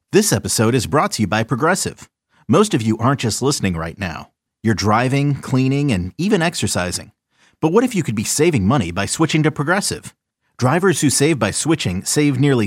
This episode is brought to you by Progressive. Most of you aren't just listening right now. You're driving, cleaning, and even exercising. But what if you could be saving money by switching to Progressive? Drivers who save by switching save nearly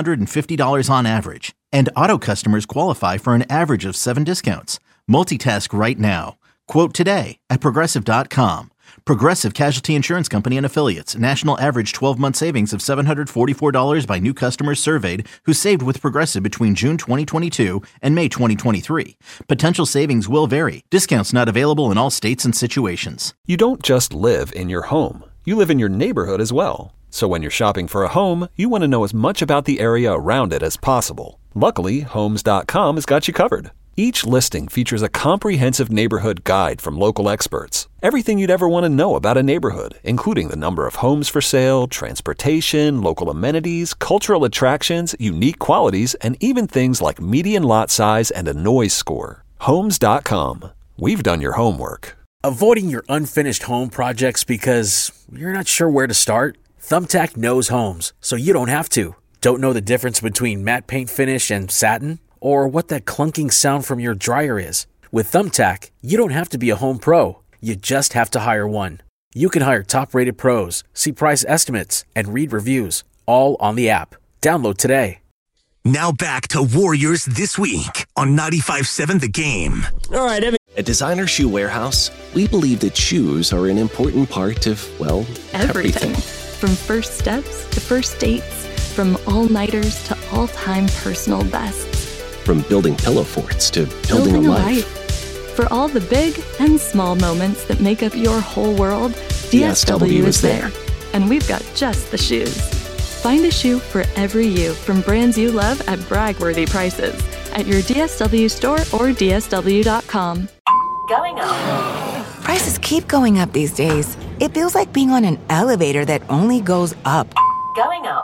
$750 on average. And auto customers qualify for an average of 7 discounts. Multitask right now. Quote today at Progressive.com. Progressive Casualty Insurance Company and Affiliates. National average 12-month savings of $744 by new customers surveyed who saved with Progressive between June 2022 and May 2023. Potential savings will vary. Discounts not available in all states and situations. You don't just live in your home. You live in your neighborhood as well. So when you're shopping for a home, you want to know as much about the area around it as possible. Luckily, Homes.com has got you covered. Each listing features a comprehensive neighborhood guide from local experts. Everything you'd ever want to know about a neighborhood, including the number of homes for sale, transportation, local amenities, cultural attractions, unique qualities, and even things like median lot size and a noise score. Homes.com. We've done your homework. Avoiding your unfinished home projects because you're not sure where to start? Thumbtack knows homes, so you don't have to. Don't know the difference between matte paint finish and satin? Or what that clunking sound from your dryer is? With Thumbtack, you don't have to be a home pro. You just have to hire one. You can hire top-rated pros, see price estimates, and read reviews, all on the app. Download today. Now back to Warriors This Week on 95.7 The Game. All right, Evan. At Designer Shoe Warehouse, we believe that shoes are an important part of, well, everything. From first steps to first dates, from all-nighters to all-time personal bests. From building pillow forts to building a life. For all the big and small moments that make up your whole world, DSW is there. And we've got just the shoes. Find a shoe for every you from brands you love at brag-worthy prices at your DSW store or DSW.com. Going up. Prices keep going up these days. It feels like being on an elevator that only goes up. Going up.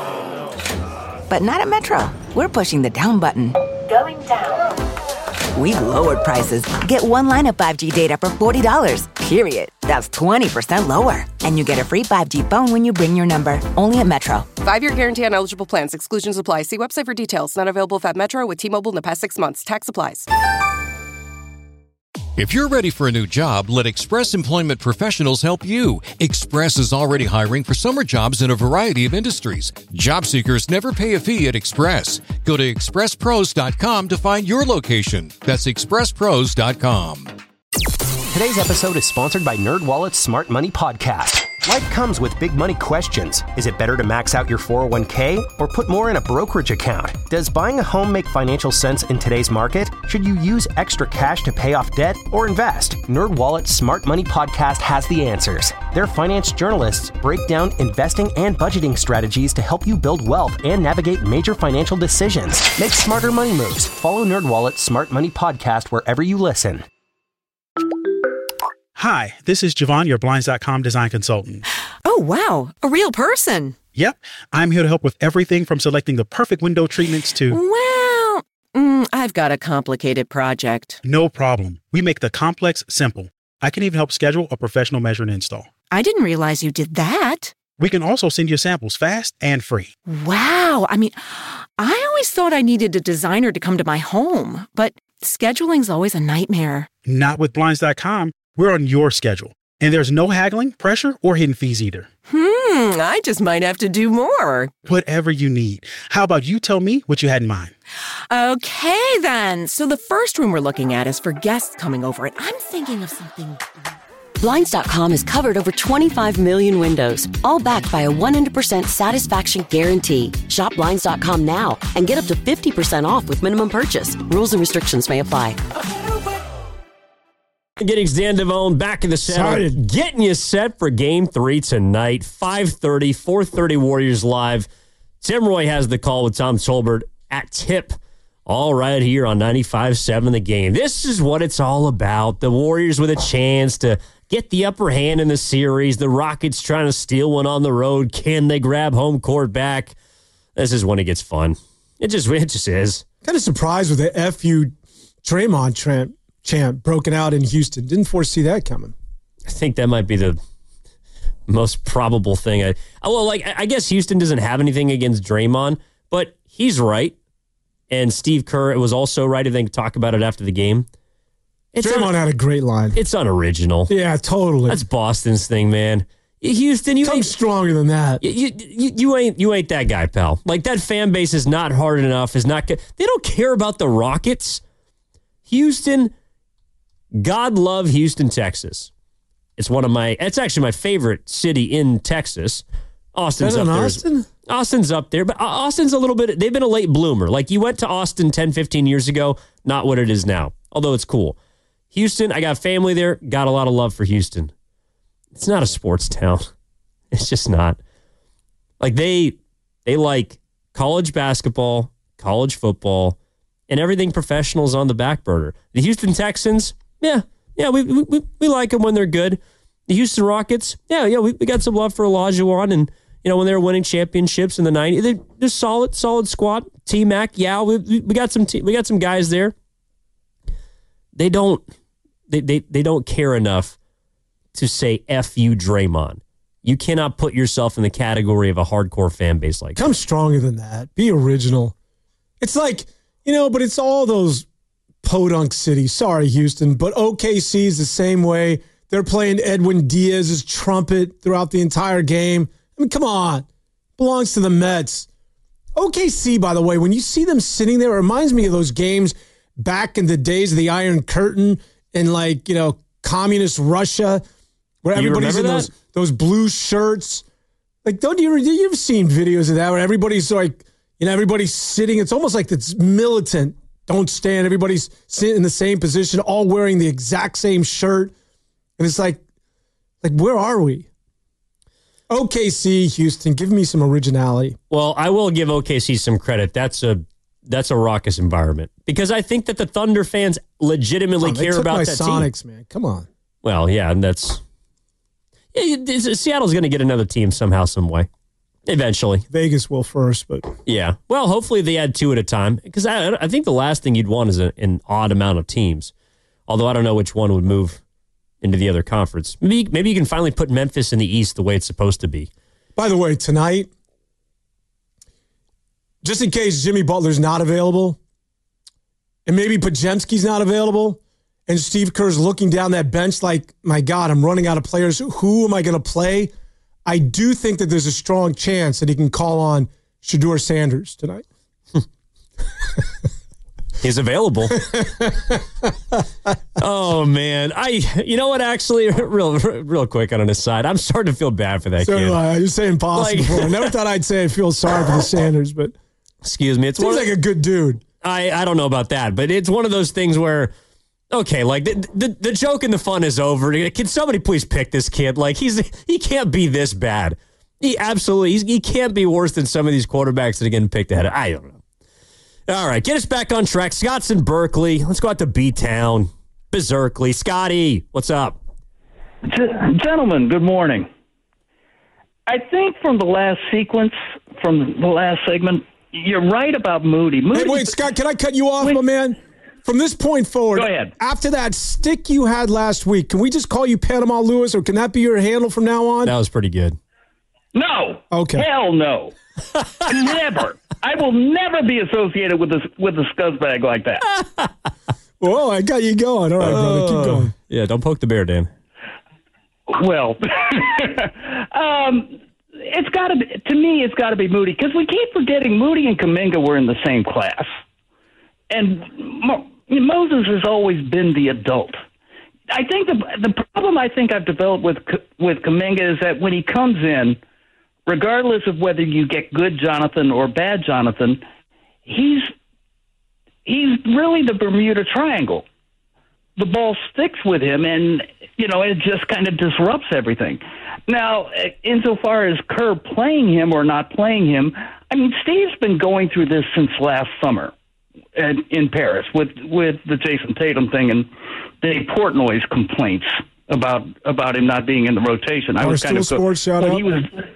But not at Metro. We're pushing the down button. Going down. We've lowered prices. Get one line of 5G data for $40, period. That's 20% lower. And you get a free 5G phone when you bring your number. Only at Metro. 5-year guarantee on eligible plans. Exclusions apply. See website for details. Not available at Metro with T-Mobile in the past 6 months. Tax applies. If you're ready for a new job, let Express Employment Professionals help you. Express is already hiring for summer jobs in a variety of industries. Job seekers never pay a fee at Express. Go to expresspros.com to find your location. That's expresspros.com. Today's episode is sponsored by NerdWallet's Smart Money Podcast. Life comes with big money questions. Is it better to max out your 401k or put more in a brokerage account? Does buying a home make financial sense in today's market? Should you use extra cash to pay off debt or invest? NerdWallet's Smart Money Podcast has the answers. Their finance journalists break down investing and budgeting strategies to help you build wealth and navigate major financial decisions. Make smarter money moves. Follow NerdWallet's Smart Money Podcast wherever you listen. Hi, this is Javon, your Blinds.com design consultant. Oh, wow. A real person. Yep. I'm here to help with everything from selecting the perfect window treatments to... Well, I've got a complicated project. No problem. We make the complex simple. I can even help schedule a professional measure and install. I didn't realize you did that. We can also send you samples fast and free. Wow. I mean, I always thought I needed a designer to come to my home, but scheduling's always a nightmare. Not with Blinds.com. We're on your schedule, and there's no haggling, pressure, or hidden fees either. I just might have to do more. Whatever you need. How about you tell me what you had in mind? Okay, then. So the first room we're looking at is for guests coming over, and I'm thinking of something... Blinds.com has covered over 25 million windows, all backed by a 100% satisfaction guarantee. Shop Blinds.com now and get up to 50% off with minimum purchase. Rules and restrictions may apply. Getting Stan Devone back in the set. Getting you set for Game 3 tonight, 5:30, 4:30 Warriors Live. Tim Roy has the call with Tom Tolbert at tip. All right here on 95.7 The Game. This is what it's all about. The Warriors with a chance to get the upper hand in the series. The Rockets trying to steal one on the road. Can they grab home court back? This is when it gets fun. It just is. Kind of surprised with the FU Draymond chant broken out in Houston. Didn't foresee that coming. I think that might be the most probable thing. I guess Houston doesn't have anything against Draymond, but he's right. And Steve Kerr was also right. I think talk about it after the game. Draymond had a great line. It's unoriginal. Yeah, totally. That's Boston's thing, man. Houston, you ain't stronger than that. You ain't that guy, pal. Like, that fan base is not hard enough. Is not. They don't care about the Rockets. Houston, God love Houston, Texas. It's actually my favorite city in Texas. Austin's up there. Austin? Austin's up there, but Austin's a little bit. They've been a late bloomer. Like, you went to Austin 10, 15 years ago, not what it is now. Although it's cool. Houston, I got family there. Got a lot of love for Houston. It's not a sports town. It's just not. Like, they like college basketball, college football, and everything professional is on the back burner. The Houston Texans, we like them when they're good. The Houston Rockets, we got some love for Olajuwon, and when they were winning championships in the 90s, they're solid squad. T-Mac, we got some guys there. They don't care enough to say F you, Draymond. You cannot put yourself in the category of a hardcore fan base like that. Come stronger than that. Be original. It's like, but it's all those podunk cities. Sorry, Houston, but OKC is the same way. They're playing Edwin Diaz's trumpet throughout the entire game. I mean, come on. Belongs to the Mets. OKC, by the way, when you see them sitting there, it reminds me of those games back in the days of the Iron Curtain in communist Russia, where everybody's in those blue shirts. Like, you've seen videos of that where everybody's like, everybody's sitting. It's almost like it's militant. Don't stand. Everybody's sitting in the same position, all wearing the exact same shirt. And it's like where are we? OKC, Houston, give me some originality. Well, I will give OKC some credit. That's a raucous environment, because I think that the Thunder fans legitimately care about that Sonics, team. Man, come on. Well, yeah, and Seattle's going to get another team somehow, some way, eventually. Vegas will first, but yeah. Well, hopefully they add two at a time, because I think the last thing you'd want is an odd amount of teams. Although I don't know which one would move into the other conference. Maybe you can finally put Memphis in the East the way it's supposed to be. By the way, tonight, just in case Jimmy Butler's not available, and maybe Podziemski's not available, and Steve Kerr's looking down that bench like, my God, I'm running out of players. Who am I going to play? I do think that there's a strong chance that he can call on Shedeur Sanders tonight. He's available. Oh, man. You know what, actually, real quick on an aside, I'm starting to feel bad for that kid. I was saying Boston before. I never thought I'd say I feel sorry for the Sanders, but excuse me. Seems like a good dude. I don't know about that, but it's one of those things where, okay, like the joke and the fun is over. Can somebody please pick this kid? Like, he can't be this bad. He can't be worse than some of these quarterbacks that are getting picked ahead. I don't know. All right, get us back on track. Scott's in Berkeley. Let's go out to B-Town. Berkeley. Scotty, what's up? Gentlemen, good morning. I think from the last sequence, from the last segment, you're right about Moody. Hey, wait, Scott, can I cut you off, my man? From this point forward, go ahead. After that stick you had last week, can we just call you Panama Lewis, or can that be your handle from now on? That was pretty good. No. Okay. Hell no. Never. I will never be associated with a scuzzbag like that. Whoa, I got you going. All right, brother, keep going. Yeah, don't poke the bear, Dan. Well, it's got to be, to me, it's got to be Moody, because we keep forgetting Moody and Kuminga were in the same class. And Moses has always been the adult. I think the problem I think I've developed with Kuminga is that when he comes in, regardless of whether you get good Jonathan or bad Jonathan, he's really the Bermuda Triangle. The ball sticks with him, and it just kind of disrupts everything. Now, insofar as Kerr playing him or not playing him, I mean, Steve's been going through this since last summer in Paris with the Jason Tatum thing and Dave Portnoy's complaints about him not being in the rotation. I was kind of sports shout out.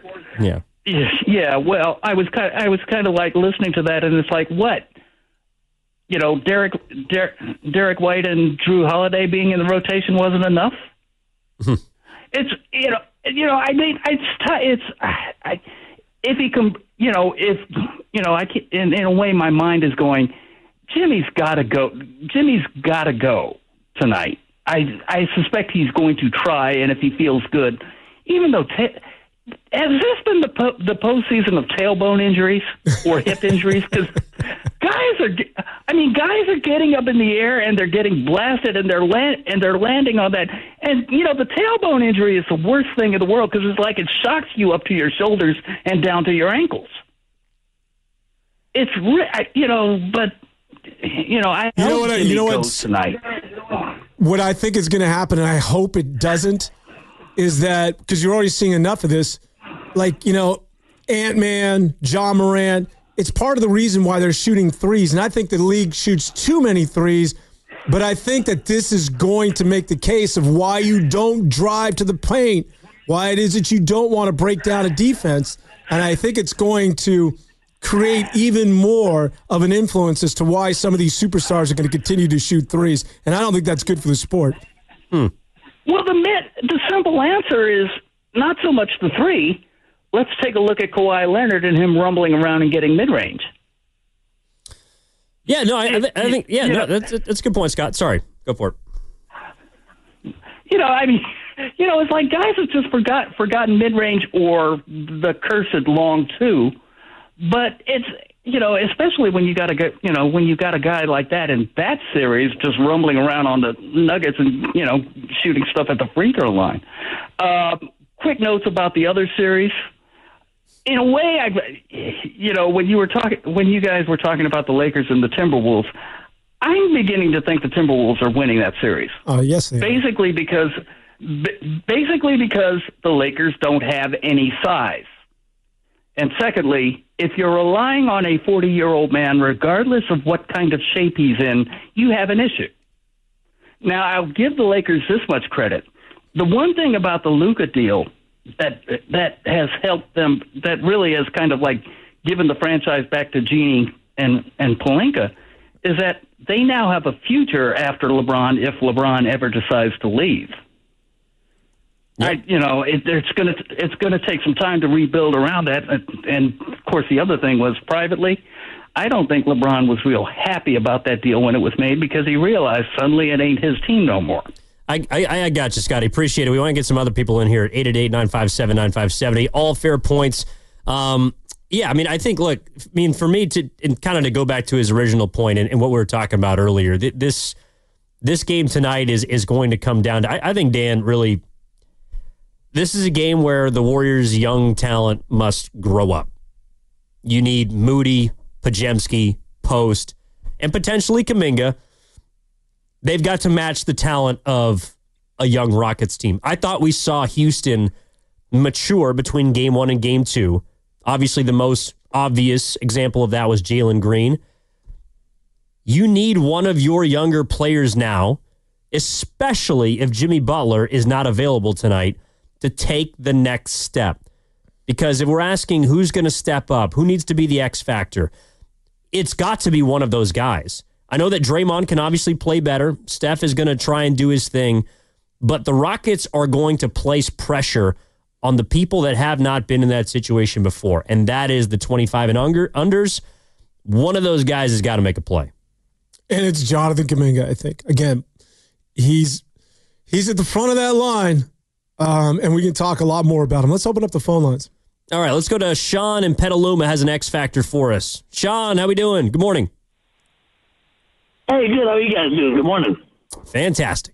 Yeah. Well, I was kind of like listening to that, and it's like, what? Derek White and Drew Holiday being in the rotation wasn't enough. It's I mean, if he can, I in a way, my mind is going. Jimmy's got to go. Jimmy's got to go tonight. I suspect he's going to try, and if he feels good, even though has this been the postseason of tailbone injuries or hip injuries? Because guys are getting up in the air and they're getting blasted and they're landing on that. And the tailbone injury is the worst thing in the world because it's like it shocks you up to your shoulders and down to your ankles. It's but. I hope Jimmy goes tonight. What I think is going to happen, and I hope it doesn't, is that because you're already seeing enough of this, Ant-Man, John Morant, it's part of the reason why they're shooting threes. And I think the league shoots too many threes, but I think that this is going to make the case of why you don't drive to the paint, why it is that you don't want to break down a defense. And I think it's going to create even more of an influence as to why some of these superstars are going to continue to shoot threes. And I don't think that's good for the sport. Well, the simple answer is not so much the three. Let's take a look at Kawhi Leonard and him rumbling around and getting mid-range. Yeah, no, I think that's a good point, Scott. Sorry, go for it. It's like guys have just forgotten mid-range or the cursed long two. But it's, especially when you got a guy like that in that series just rumbling around on the Nuggets and, shooting stuff at the free throw line. Quick notes about the other series. In a way, when you guys were talking about the Lakers and the Timberwolves, I'm beginning to think the Timberwolves are winning that series. Oh, yes, they are. Basically because the Lakers don't have any size. And secondly, if you're relying on a 40-year-old man, regardless of what kind of shape he's in, you have an issue. Now, I'll give the Lakers this much credit. The one thing about the Luka deal that has helped them, that really has kind of like given the franchise back to Genie and Pelinka, is that they now have a future after LeBron if LeBron ever decides to leave. Yep. It's going to take some time to rebuild around that. And, of course, the other thing was privately, I don't think LeBron was real happy about that deal when it was made because he realized suddenly it ain't his team no more. I got you, Scotty. Appreciate it. We want to get some other people in here at 888-957-9570. All fair points. I think, for me to go back to his original point and what we were talking about earlier, this game tonight is going to come down to, I think, Dan, really, this is a game where the Warriors' young talent must grow up. You need Moody, Podziemski, Post, and potentially Kuminga. They've got to match the talent of a young Rockets team. I thought we saw Houston mature between Game 1 and Game 2. Obviously, the most obvious example of that was Jalen Green. You need one of your younger players now, especially if Jimmy Butler is not available tonight, to take the next step. Because if we're asking who's going to step up, who needs to be the X factor, it's got to be one of those guys. I know that Draymond can obviously play better. Steph is going to try and do his thing. But the Rockets are going to place pressure on the people that have not been in that situation before. And that is the 25 and unders. One of those guys has got to make a play. And it's Jonathan Kuminga, I think. Again, he's at the front of that line. And we can talk a lot more about him. Let's open up the phone lines. All right, let's go to Sean in Petaluma has an X Factor for us. Sean, how we doing? Good morning. Hey, good. How you guys doing? Good morning. Fantastic.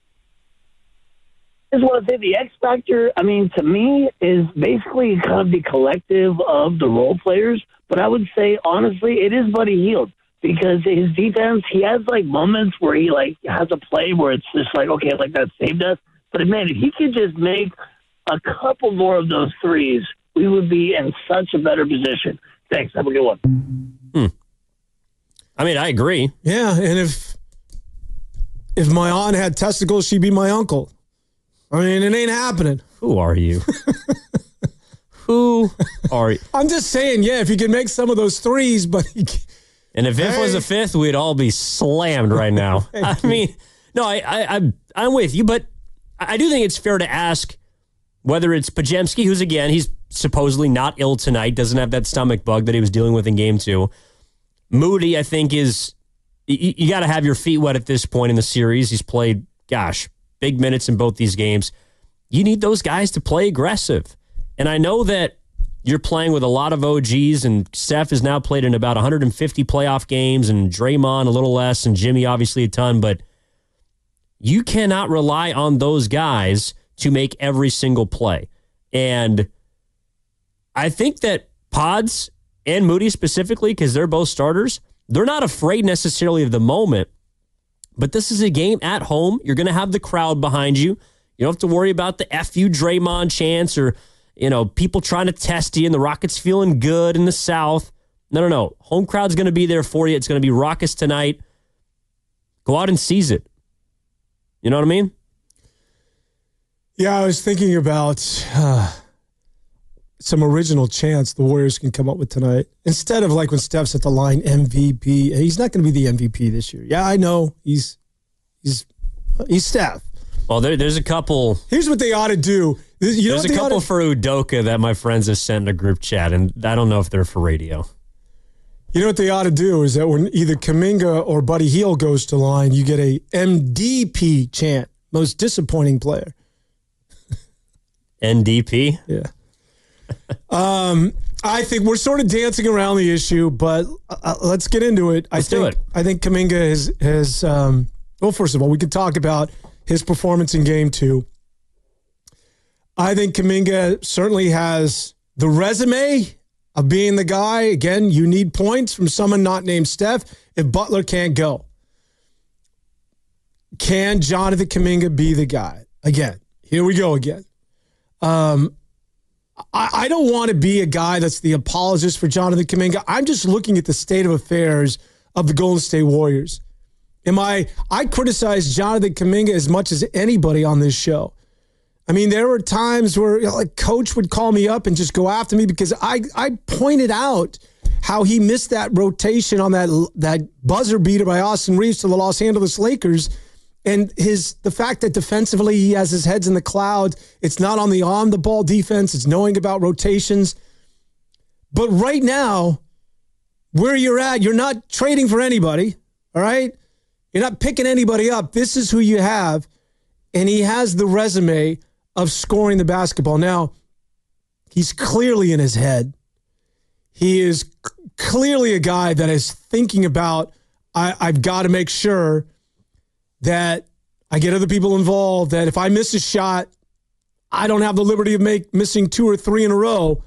I just want to say the X Factor, to me, is basically kind of the collective of the role players. But I would say, honestly, it is Buddy Hield. Because his defense, he has, moments where he, has a play where it's just okay, that saved us. But, man, if he could just make a couple more of those threes, we would be in such a better position. Thanks. Have a good one. I agree. Yeah, and if my aunt had testicles, she'd be my uncle. It ain't happening. Who are you? Who are you? I'm just saying, if you could make some of those threes, but... And if it was a fifth, we'd all be slammed right now. I'm with you, but I do think it's fair to ask whether it's Podziemski, who's, again, he's supposedly not ill tonight, doesn't have that stomach bug that he was dealing with in Game 2. Moody, I think, is you got to have your feet wet at this point in the series. He's played, big minutes in both these games. You need those guys to play aggressive. And I know that you're playing with a lot of OGs, and Steph has now played in about 150 playoff games, and Draymond a little less, and Jimmy obviously a ton, but you cannot rely on those guys to make every single play. And I think that Pods and Moody specifically, because they're both starters, they're not afraid necessarily of the moment, but this is a game at home. You're going to have the crowd behind you. You don't have to worry about the F you Draymond chants or people trying to test you and the Rockets feeling good in the South. No. Home crowd's going to be there for you. It's going to be raucous tonight. Go out and seize it. You know what I mean? Yeah, I was thinking about some original chants the Warriors can come up with tonight. Instead of like when Steph's at the line, MVP. He's not going to be the MVP this year. Yeah, I know. He's Steph. Well, there's a couple. Here's what they ought to do. There's a couple for Udoka that my friends have sent in a group chat, and I don't know if they're for radio. You know what they ought to do is that when either Kuminga or Buddy Hield goes to line, you get a MDP chant, most disappointing player. NDP? Yeah. I think we're sort of dancing around the issue, but let's get into it. Let's do it. I think Kuminga has well, first of all, we could talk about his performance in Game 2. I think Kuminga certainly has the resume of being the guy. Again, you need points from someone not named Steph if Butler can't go. Can Jonathan Kuminga be the guy? Again, here we go again. I don't want to be a guy that's the apologist for Jonathan Kuminga. I'm just looking at the state of affairs of the Golden State Warriors. I criticize Jonathan Kuminga as much as anybody on this show. I mean, there were times where coach would call me up and just go after me because I pointed out how he missed that rotation on that buzzer beater by Austin Reeves to the Los Angeles Lakers. And the fact that defensively he has his heads in the cloud, it's not on the ball defense, it's knowing about rotations. But right now, where you're at, you're not trading for anybody, all right? You're not picking anybody up. This is who you have, and he has the resume of scoring the basketball. Now, he's clearly in his head. He is clearly a guy that is thinking about, I've got to make sure that I get other people involved, that if I miss a shot, I don't have the liberty of missing 2 or 3 in a row.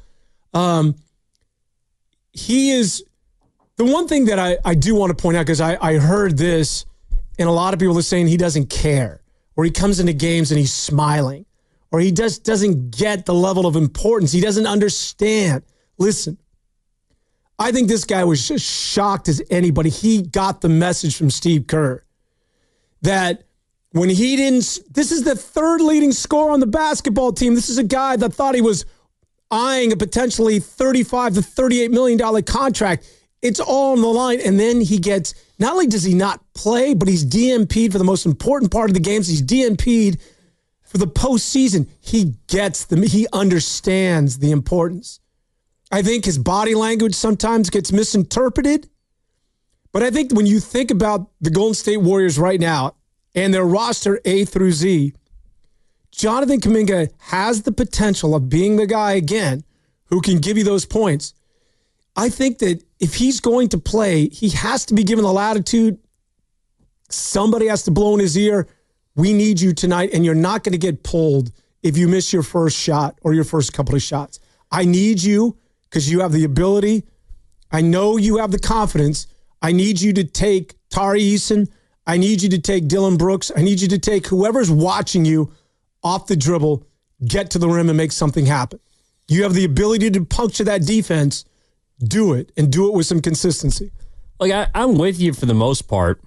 He is the one thing that I do want to point out, because I heard this, and a lot of people are saying he doesn't care, or he comes into games and he's smiling, or he just doesn't get the level of importance. He doesn't understand. Listen, I think this guy was just shocked as anybody. He got the message from Steve Kerr that when he didn't, this is the 3rd leading scorer on the basketball team. This is a guy that thought he was eyeing a potentially $35 to $38 million contract. It's all on the line. And then he gets, not only does he not play, but he's DNP'd for the most important part of the games. He's DNP'd for the postseason. He gets them. He understands the importance. I think his body language sometimes gets misinterpreted. But I think when you think about the Golden State Warriors right now and their roster A through Z, Jonathan Kuminga has the potential of being the guy again who can give you those points. I think that if he's going to play, he has to be given the latitude. Somebody has to blow in his ear. We need you tonight, and you're not going to get pulled if you miss your first shot or your first couple of shots. I need you because you have the ability. I know you have the confidence. I need you to take Tari Eason. I need you to take Dylan Brooks. I need you to take whoever's watching you off the dribble, get to the rim and make something happen. You have the ability to puncture that defense. Do it, and do it with some consistency. Like, I'm with you for the most part.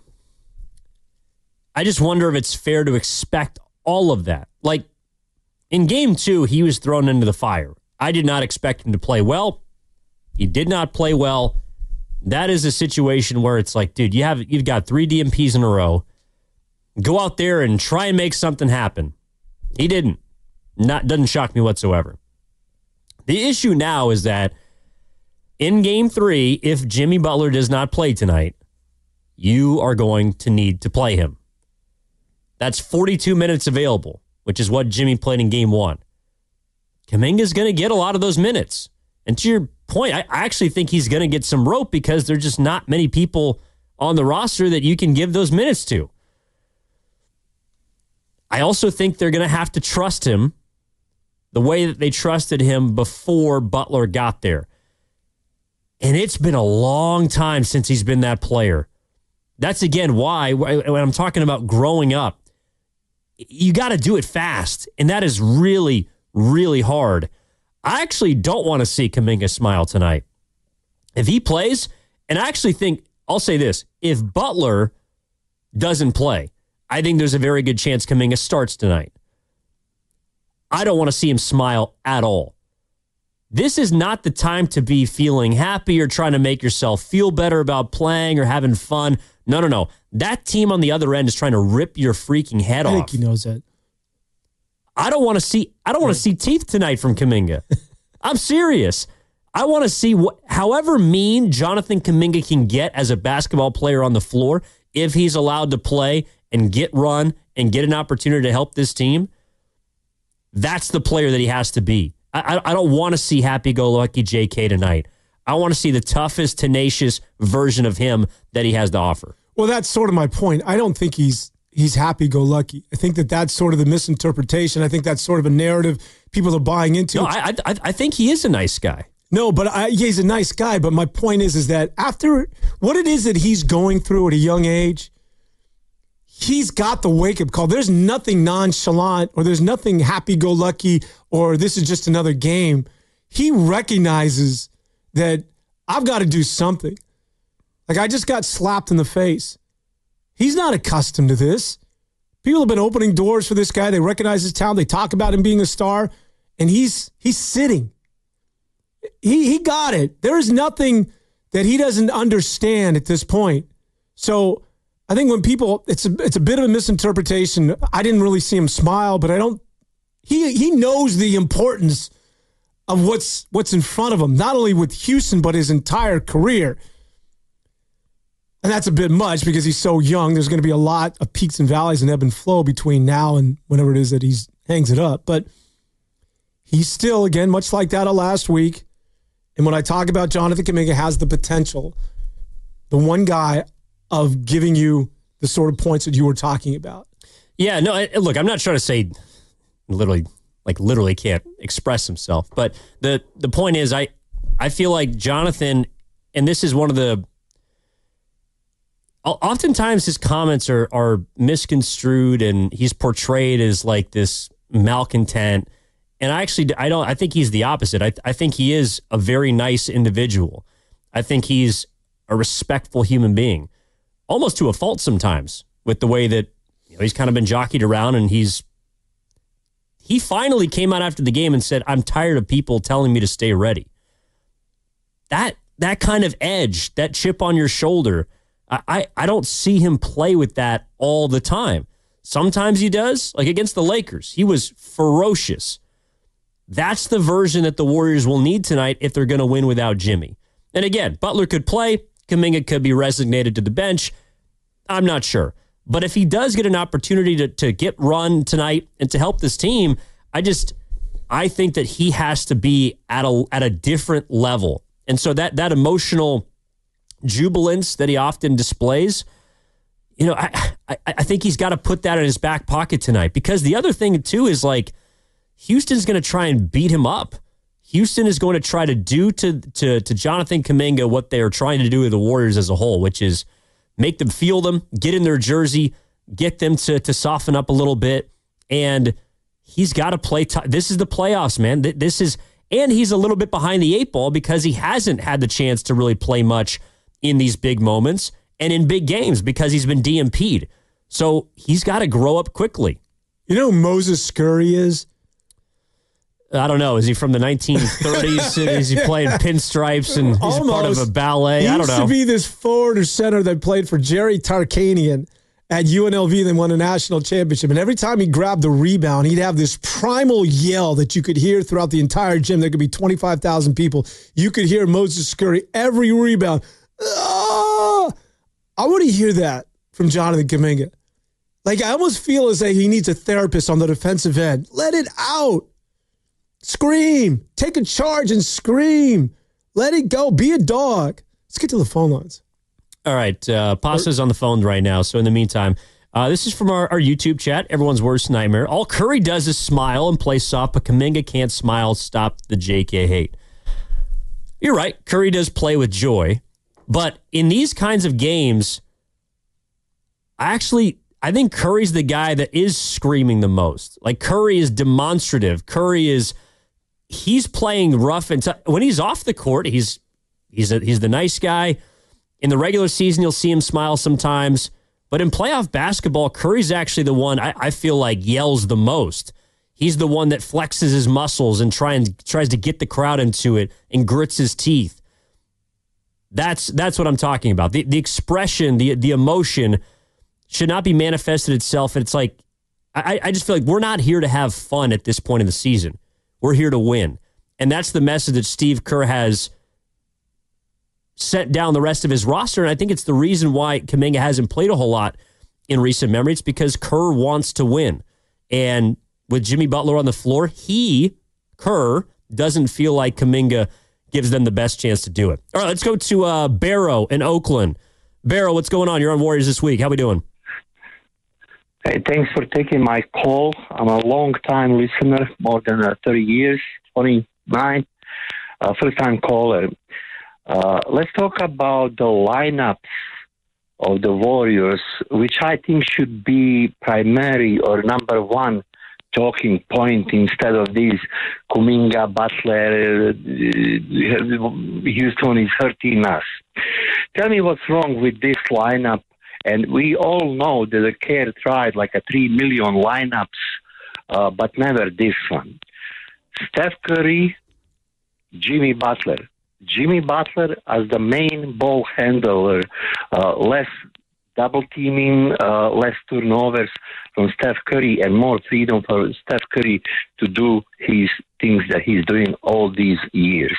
I just wonder if it's fair to expect all of that. Like, in Game 2, he was thrown into the fire. I did not expect him to play well. He did not play well. That is a situation where it's like, dude, you've got 3 DMPs in a row. Go out there and try and make something happen. He didn't. Doesn't shock me whatsoever. The issue now is that in Game 3, if Jimmy Butler does not play tonight, you are going to need to play him. That's 42 minutes available, which is what Jimmy played in game 1. Kuminga's going to get a lot of those minutes. And to your point, I actually think he's going to get some rope because there's just not many people on the roster that you can give those minutes to. I also think they're going to have to trust him the way that they trusted him before Butler got there. And it's been a long time since he's been that player. That's, again, why when I'm talking about growing up, you got to do it fast. And that is really, really hard. I actually don't want to see Kuminga smile tonight. If he plays, and I actually think, I'll say this, if Butler doesn't play, I think there's a very good chance Kuminga starts tonight. I don't want to see him smile at all. This is not the time to be feeling happy or trying to make yourself feel better about playing or having fun. No. That team on the other end is trying to rip your freaking head off. I think he knows that. I don't want to see teeth tonight from Kuminga. I'm serious. I want to see however mean Jonathan Kuminga can get as a basketball player on the floor if he's allowed to play and get run and get an opportunity to help this team. That's the player that he has to be. I don't want to see happy-go-lucky JK tonight. I want to see the toughest, tenacious version of him that he has to offer. Well, that's sort of my point. I don't think he's happy-go-lucky. I think that's sort of the misinterpretation. I think that's sort of a narrative people are buying into. No, I think he is a nice guy. No, but he's a nice guy. But my point is that after what it is that he's going through at a young age, he's got the wake-up call. There's nothing nonchalant or there's nothing happy-go-lucky or this is just another game. He recognizes that I've got to do something. Like, I just got slapped in the face. He's not accustomed to this. People have been opening doors for this guy. They recognize his talent. They talk about him being a star, and he's sitting. He got it. There is nothing that he doesn't understand at this point. So I think when people, it's a bit of a misinterpretation. I didn't really see him smile, but he knows the importance of what's in front of him, not only with Houston, but his entire career. And that's a bit much because he's so young. There's going to be a lot of peaks and valleys and ebb and flow between now and whenever it is that he hangs it up. But he's still, again, much like that of last week. And when I talk about Jonathan Kuminga has the potential, the one guy of giving you the sort of points that you were talking about. Yeah, no, look, I'm not trying to say literally can't express himself. But the point is, I feel like Jonathan, and this is one of the, oftentimes his comments are misconstrued and he's portrayed as like this malcontent. And I think he's the opposite. I think he is a very nice individual. I think he's a respectful human being, almost to a fault sometimes with the way that he's kind of been jockeyed around. And he finally came out after the game and said, "I'm tired of people telling me to stay ready." That kind of edge, that chip on your shoulder, I don't see him play with that all the time. Sometimes he does, like against the Lakers. He was ferocious. That's the version that the Warriors will need tonight if they're going to win without Jimmy. And again, Butler could play. Kuminga could be resignated to the bench. I'm not sure. But if he does get an opportunity to get run tonight and to help this team, I think that he has to be at a different level. And so that emotional jubilance that he often displays, I think he's got to put that in his back pocket tonight. Because the other thing, too, is like, Houston's going to try and beat him up. Houston is going to try to do to Jonathan Kuminga what they are trying to do to the Warriors as a whole, which is make them feel them, get in their jersey, get them to soften up a little bit. And he's got to play. This is the playoffs, man. And he's a little bit behind the eight ball because he hasn't had the chance to really play much in these big moments and in big games because he's been DMP'd. So he's got to grow up quickly. You know who Moses Scurry is? I don't know. Is he from the 1930s? Is he playing pinstripes and he's part of a ballet? I don't know. He used to be this forward or center that played for Jerry Tarkanian at UNLV, then won a national championship. And every time he grabbed the rebound, he'd have this primal yell that you could hear throughout the entire gym. There could be 25,000 people. You could hear Moses Scurry every rebound. I want to hear that from Jonathan Kuminga. Like, I almost feel as though he needs a therapist on the defensive end. Let it out. Scream. Take a charge and scream. Let it go. Be a dog. Let's get to the phone lines. All right. Pasta's on the phone right now. So in the meantime, this is from our YouTube chat, everyone's worst nightmare. All Curry does is smile and play soft, but Kuminga can't smile. Stop the JK hate. You're right. Curry does play with joy. But in these kinds of games, I think Curry's the guy that is screaming the most. Like, Curry is demonstrative. He's playing rough and tough. When he's off the court, he's the nice guy. In the regular season, you'll see him smile sometimes. But in playoff basketball, Curry's actually the one I feel like yells the most. He's the one that flexes his muscles and tries to get the crowd into it and grits his teeth. That's what I'm talking about. The expression, the emotion should not be manifested itself. And it's like, I just feel like we're not here to have fun at this point in the season. We're here to win. And that's the message that Steve Kerr has sent down the rest of his roster. And I think it's the reason why Kuminga hasn't played a whole lot in recent memory. It's because Kerr wants to win. And with Jimmy Butler on the floor, Kerr, doesn't feel like Kuminga gives them the best chance to do it. All right, let's go to Barrow in Oakland. Barrow, what's going on? You're on Warriors This Week. How we doing? Hey, thanks for taking my call. I'm a long-time listener, more than 30 years, 29, first-time caller. Let's talk about the lineups of the Warriors, which I think should be primary or number one talking point instead of these Kuminga, Butler, Houston is hurting us. Tell me what's wrong with this lineup. And we all know that the Kerr tried like 3 million lineups, but never this one. Steph Curry, Jimmy Butler. Jimmy Butler as the main ball handler, less double teaming, less turnovers from Steph Curry, and more freedom for Steph Curry to do his things that he's doing all these years.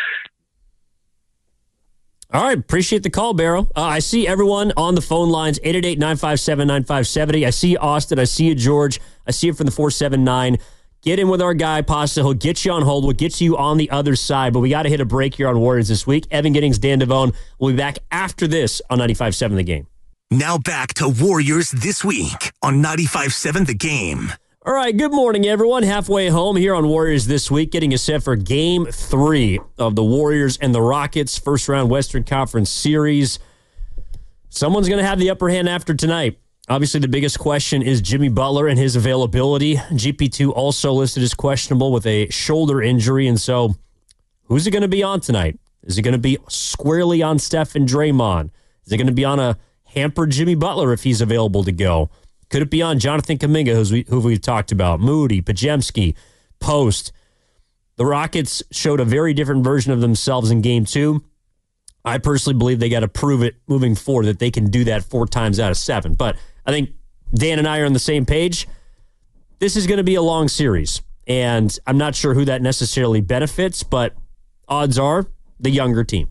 All right, appreciate the call, Barrow. I see everyone on the phone lines, 888-957-9570. I see you, Austin. I see you, George. I see you from the 479. Get in with our guy, Pasta. He'll get you on hold. We'll get you on the other side, but we got to hit a break here on Warriors This Week. Evan Giddings, Dan Devone. We'll be back after this on 95.7 The Game. Now back to Warriors This Week on 95.7 The Game. All right, good morning, everyone. Halfway home here on Warriors This Week, getting you set for Game 3 of the Warriors and the Rockets first-round Western Conference Series. Someone's going to have the upper hand after tonight. Obviously, the biggest question is Jimmy Butler and his availability. GP2 also listed as questionable with a shoulder injury, and so who's it going to be on tonight? Is it going to be squarely on Steph and Draymond? Is it going to be on a hampered Jimmy Butler if he's available to go? Could it be on Jonathan Kuminga, who we've talked about, Moody, Podziemski, Post? The Rockets showed a very different version of themselves in Game 2. I personally believe they got to prove it moving forward that they can do that 4 times out of 7. But I think Dan and I are on the same page. This is going to be a long series, and I'm not sure who that necessarily benefits, but odds are the younger team.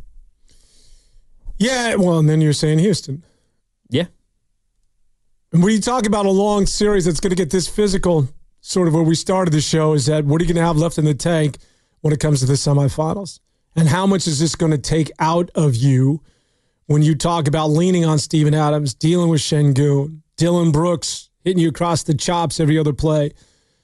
Yeah, well, and then you're saying Houston. Yeah. And when you talk about a long series that's going to get this physical, sort of where we started the show, is that what are you going to have left in the tank when it comes to the semifinals? And how much is this going to take out of you when you talk about leaning on Steven Adams, dealing with Şengün, Dylan Brooks hitting you across the chops every other play?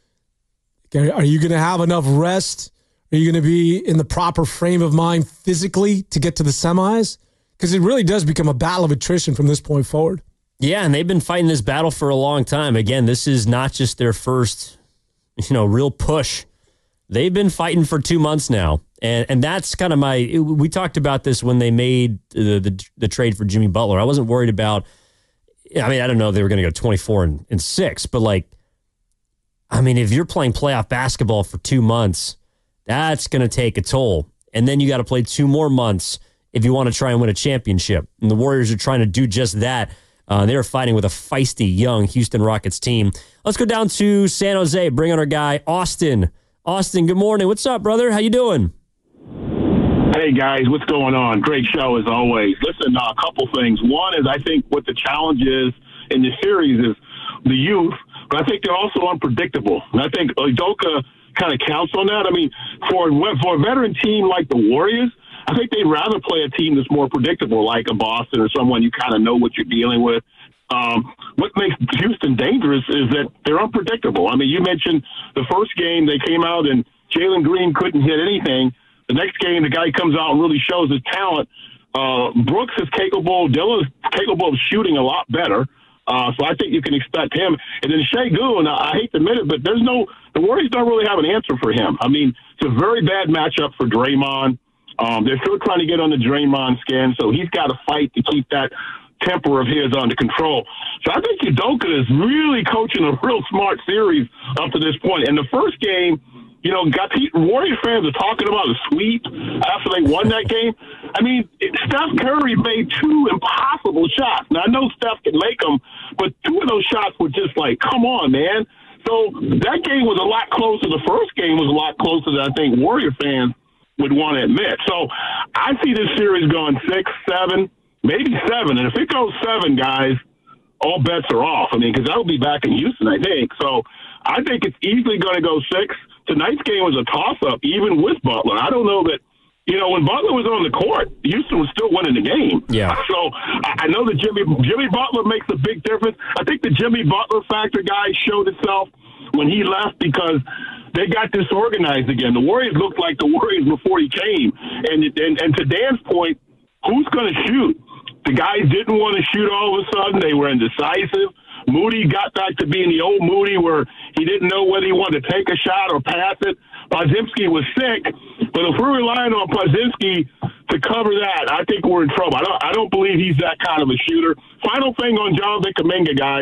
Are you going to have enough rest? Are you going to be in the proper frame of mind physically to get to the semis? Because it really does become a battle of attrition from this point forward. Yeah, and they've been fighting this battle for a long time. Again, this is not just their first, real push. They've been fighting for 2 months now. And that's kind of we talked about this when they made the trade for Jimmy Butler. I wasn't worried about, I don't know if they were going to go 24-6, but if you're playing playoff basketball for 2 months, that's going to take a toll. And then you got to play 2 more months if you want to try and win a championship. And the Warriors are trying to do just that. They're fighting with a feisty, young Houston Rockets team. Let's go down to San Jose. Bring on our guy, Austin. Austin, good morning. What's up, brother? How you doing? Hey, guys, what's going on? Great show, as always. Listen, a couple things. One is I think what the challenge is in this series is the youth, but I think they're also unpredictable. And I think Udoka kind of counts on that. I mean, for a veteran team like the Warriors, I think they'd rather play a team that's more predictable, like a Boston or someone you kind of know what you're dealing with. What makes Houston dangerous is that they're unpredictable. I mean, you mentioned the first game they came out and Jalen Green couldn't hit anything. The next game, the guy comes out and really shows his talent. Brooks is capable. Dillon's capable of shooting a lot better. So I think you can expect him. And then Şengün, I hate to admit it, but the Warriors don't really have an answer for him. I mean, it's a very bad matchup for Draymond. They're still trying to get on the Draymond skin, so he's got to fight to keep that temper of his under control. So I think Udoka is really coaching a real smart series up to this point. And the first game, you know, Warriors fans are talking about a sweep after they won that game. I mean, Steph Curry made 2 impossible shots. Now, I know Steph can make them, but 2 of those shots were just like, come on, man. So that game was a lot closer. The first game was a lot closer than I think Warrior fans would want to admit. So I see this series going 6, 7, maybe 7. And if it goes 7, guys, all bets are off. I mean, because I'll be back in Houston, I think. So I think it's easily going to go 6. Tonight's game was a toss-up, even with Butler. I don't know that, you know, when Butler was on the court, Houston was still winning the game. Yeah. So I know that Jimmy Butler makes a big difference. I think the Jimmy Butler factor, guys, showed itself when he left because they got disorganized again. The Warriors looked like the Warriors before he came. And to Dan's point, who's going to shoot? The guys didn't want to shoot all of a sudden. They were indecisive. Moody got back to being the old Moody where he didn't know whether he wanted to take a shot or pass it. Podziemski was sick, but if we're relying on Podziemski to cover that, I think we're in trouble. I don't believe he's that kind of a shooter. Final thing on Jonathan Kuminga, guys.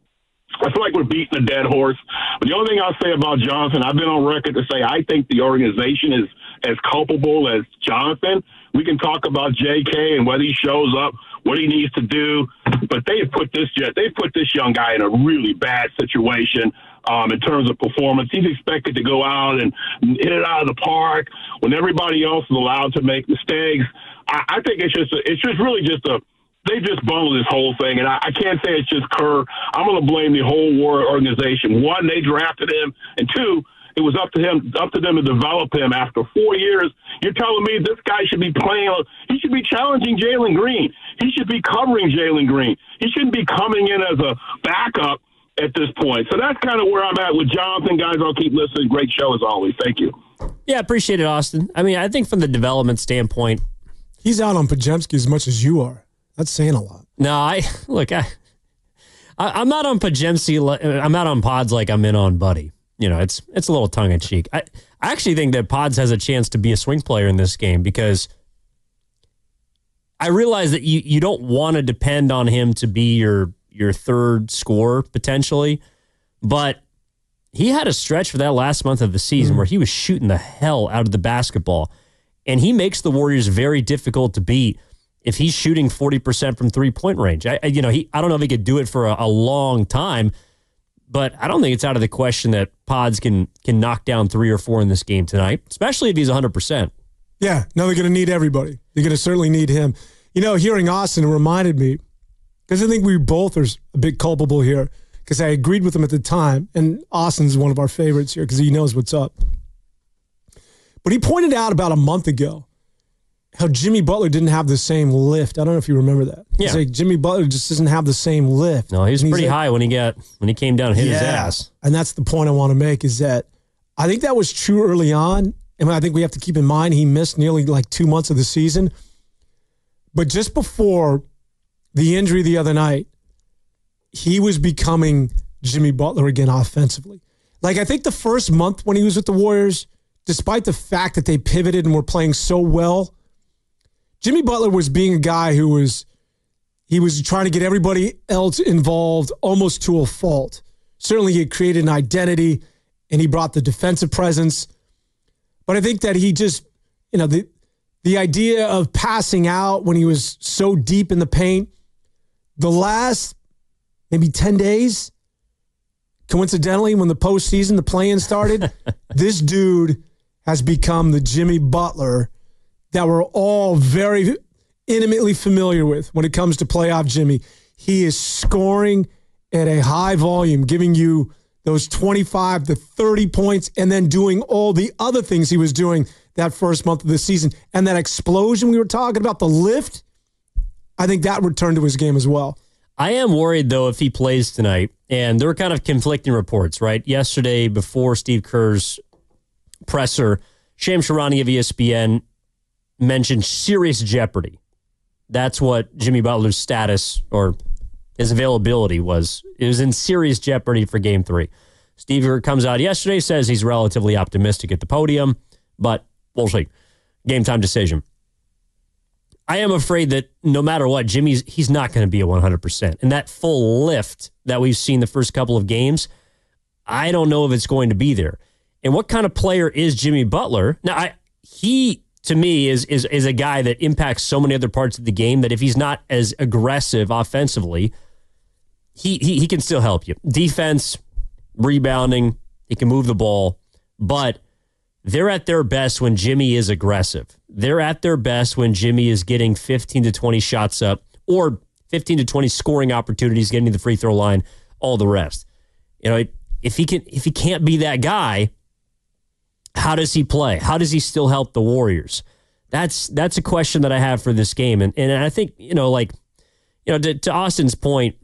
I feel like we're beating a dead horse. But the only thing I'll say about Jonathan, I've been on record to say I think the organization is as culpable as Jonathan. We can talk about J.K. and whether he shows up, what he needs to do. But they've put this young guy in a really bad situation in terms of performance. He's expected to go out and hit it out of the park when everybody else is allowed to make mistakes. I think it's just really they just bundled this whole thing, and I can't say it's just Kerr. I'm going to blame the whole Warrior organization. 1, they drafted him, and 2, it was up to them to develop him. After 4 years, you're telling me this guy should be playing. He should be challenging Jalen Green. He should be covering Jalen Green. He shouldn't be coming in as a backup at this point. So that's kind of where I'm at with Jonathan. Guys, I'll keep listening. Great show as always. Thank you. Yeah, appreciate it, Austin. I mean, I think from the development standpoint, he's out on Podziemski as much as you are. That's saying a lot. No, I'm not on Podziemski. I'm not on Pods like I'm in on Buddy. You know, it's a little tongue in cheek. I actually think that Pods has a chance to be a swing player in this game because I realize that you don't want to depend on him to be your third scorer potentially, but he had a stretch for that last month of the season where he was shooting the hell out of the basketball, and he makes the Warriors very difficult to beat if he's shooting 40% from 3-point range. I don't know if he could do it for a long time, but I don't think it's out of the question that Pods can knock down 3 or 4 in this game tonight, especially if he's 100%. Yeah, no, they're going to need everybody. They're going to certainly need him. You know, hearing Austin reminded me, because I think we both are a bit culpable here, because I agreed with him at the time, and Austin's one of our favorites here because he knows what's up. But he pointed out about a month ago how Jimmy Butler didn't have the same lift. I don't know if you remember that. Yeah. He's like, Jimmy Butler just doesn't have the same lift. No, he was pretty high when he came down and hit his ass. And that's the point I want to make is that I think that was true early on. And I think we have to keep in mind he missed nearly like 2 months of the season. But just before the injury the other night, he was becoming Jimmy Butler again offensively. Like, I think the first month when he was with the Warriors, despite the fact that they pivoted and were playing so well, Jimmy Butler was being a guy who was trying to get everybody else involved almost to a fault. Certainly he had created an identity and he brought the defensive presence. But I think that he just, the idea of passing out when he was so deep in the paint, the last maybe 10 days, coincidentally, when the play-in started, this dude has become the Jimmy Butler that we're all very intimately familiar with when it comes to playoff Jimmy. He is scoring at a high volume, giving you those 25 to 30 points and then doing all the other things he was doing that first month of the season. And that explosion we were talking about, the lift, I think that returned to his game as well. I am worried, though, if he plays tonight. And there were kind of conflicting reports, right? Yesterday, before Steve Kerr's presser, Shams Charania of ESPN mentioned serious jeopardy. That's what Jimmy Butler's status or his availability was. It was in serious jeopardy for Game 3. Steve Kerr comes out yesterday, says he's relatively optimistic at the podium, but we'll see. Game time decision. I am afraid that no matter what, he's not going to be at 100%. And that full lift that we've seen the first couple of games, I don't know if it's going to be there. And what kind of player is Jimmy Butler? Now, he, to me, is a guy that impacts so many other parts of the game that if he's not as aggressive offensively, he can still help you. Defense, rebounding, he can move the ball, but they're at their best when Jimmy is aggressive. They're at their best when Jimmy is getting 15 to 20 shots up or 15 to 20 scoring opportunities, getting to the free throw line, all the rest. You know, if he can't be that guy, how does he play? How does he still help the Warriors? That's a question that I have for this game. And I think, to Austin's point,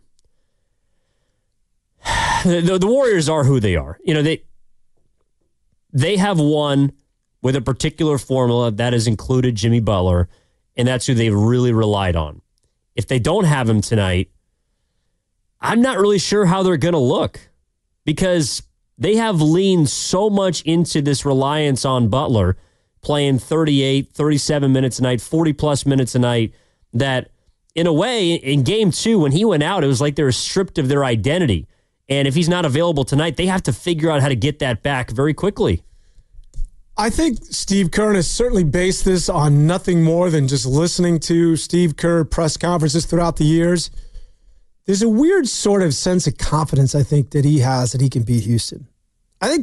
the Warriors are who they are. You know, they have won with a particular formula that has included Jimmy Butler, and that's who they've really relied on. If they don't have him tonight, I'm not really sure how they're going to look because they have leaned so much into this reliance on Butler, playing 38, 37 minutes a night, 40-plus minutes a night, that in a way, in Game 2, when he went out, it was like they were stripped of their identity. And if he's not available tonight, they have to figure out how to get that back very quickly. I think Steve Kerr has certainly based this on nothing more than just listening to Steve Kerr press conferences throughout the years. There's a weird sort of sense of confidence, I think, that he has that he can beat Houston. I think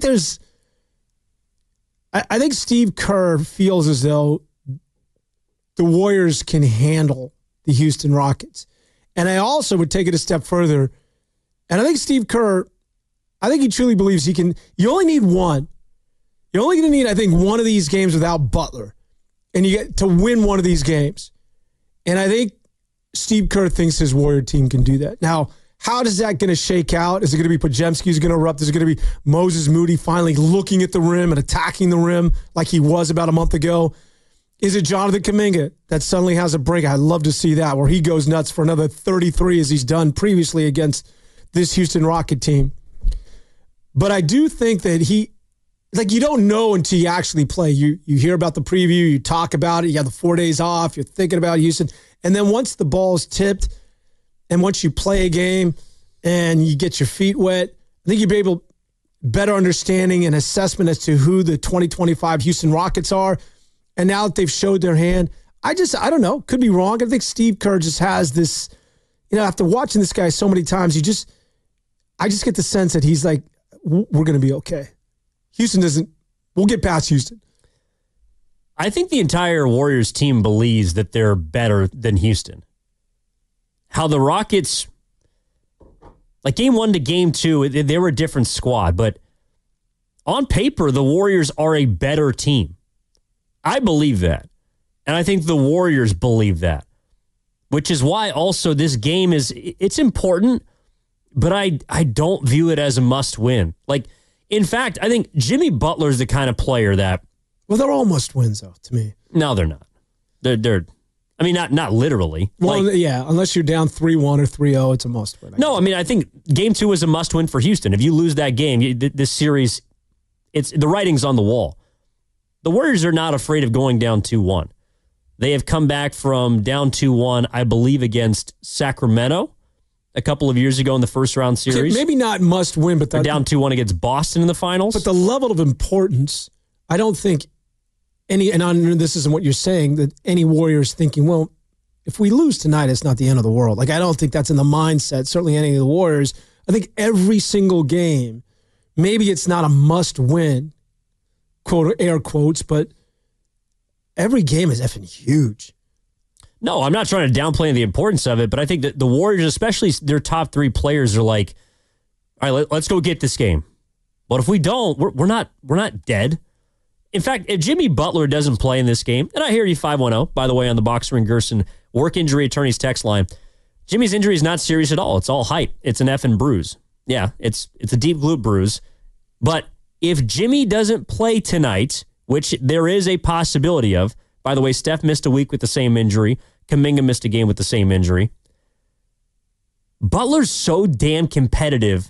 Steve Kerr feels as though the Warriors can handle the Houston Rockets. And I also would take it a step further. And I think Steve Kerr, I think he truly believes he can. You only need one. You're only going to need, I think, one of these games without Butler. And you get to win one of these games. And I think Steve Kerr thinks his Warrior team can do that. Now, how is that going to shake out? Is it going to be Podziemski who's going to erupt? Is it going to be Moses Moody finally looking at the rim and attacking the rim like he was about a month ago? Is it Jonathan Kuminga that suddenly has a break? I'd love to see that, where he goes nuts for another 33 as he's done previously against this Houston Rocket team. But I do think that you don't know until you actually play. You hear about the preview, you talk about it, you have the 4 days off, you're thinking about Houston. And then once the ball's tipped and once you play a game and you get your feet wet, I think you'll be able better understanding and assessment as to who the 2025 Houston Rockets are. And now that they've showed their hand, I don't know, could be wrong. I think Steve Kerr just has this, after watching this guy so many times, I just get the sense that he's like, we're going to be okay. Houston we'll get past Houston. I think the entire Warriors team believes that they're better than Houston. How the Rockets, like Game 1 to Game 2, they were a different squad, but on paper, the Warriors are a better team. I believe that. And I think the Warriors believe that, which is why also this game it's important, but I don't view it as a must-win. Like, in fact, I think Jimmy Butler is the kind of player that... Well, they're all must-wins, though, to me. No, they're not. They're I mean, not literally. Well, yeah, unless you're down 3-1 or 3-0, it's a must-win. I think Game 2 is a must-win for Houston. If you lose that game, this series, the writing's on the wall. The Warriors are not afraid of going down 2-1. They have come back from down 2-1, I believe, against Sacramento a couple of years ago in the first-round series. Maybe not must-win, but... They're down 2-1 against Boston in the finals. But the level of importance, I don't think this isn't what you're saying, that any Warriors thinking, well, if we lose tonight, it's not the end of the world. Like, I don't think that's in the mindset, certainly any of the Warriors. I think every single game, maybe it's not a must-win, quote, air quotes, but every game is effing huge. No, I'm not trying to downplay the importance of it, but I think that the Warriors, especially their top 3 players, are like, all right, let's go get this game. But if we don't, we're not dead. In fact, if Jimmy Butler doesn't play in this game, and I hear you 510, by the way, on the Boxer and Gerson work injury attorneys text line, Jimmy's injury is not serious at all. It's all hype. It's an effing bruise. Yeah, it's a deep glute bruise. But if Jimmy doesn't play tonight, which there is a possibility of, by the way, Steph missed a week with the same injury. Kuminga missed a game with the same injury. Butler's so damn competitive